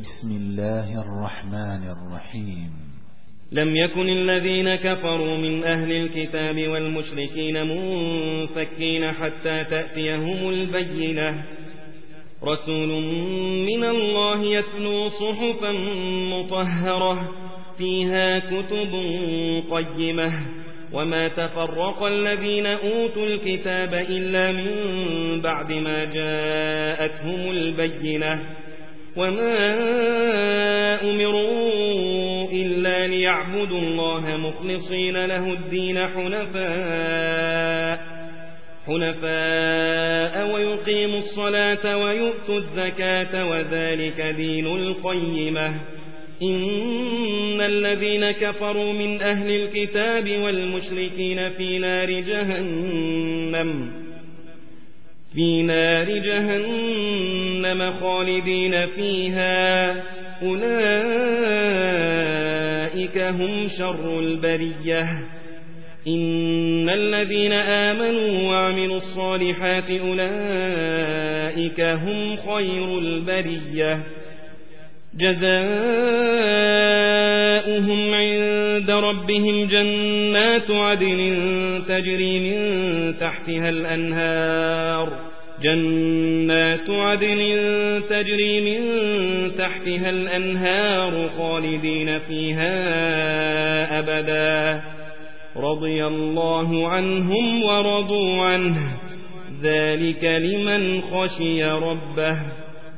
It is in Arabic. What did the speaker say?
بسم الله الرحمن الرحيم. لم يكن الذين كفروا من أهل الكتاب والمشركين منفكين حتى تأتيهم البينة، رسول من الله يتلو صحفا مطهرة فيها كتب قيمة، وما تفرق الذين أوتوا الكتاب إلا من بعد ما جاءتهم البينة، وما أمروا إلا ليعبدوا الله مخلصين له الدين حنفاء ويقيموا الصلاة ويؤتوا الزكاة وذلك دين القيمة. إن الذين كفروا من أهل الكتاب والمشركين في نار جهنم خالدين فيها، أولئك هم شر البرية. إن الذين آمنوا وعملوا الصالحات أولئك هم خير البرية، جزاؤهم عند ربهم جنات عدن تجري من تحتها الأنهار خالدين فيها أبدا، رضي الله عنهم ورضوا عنه، ذلك لمن خشي ربه.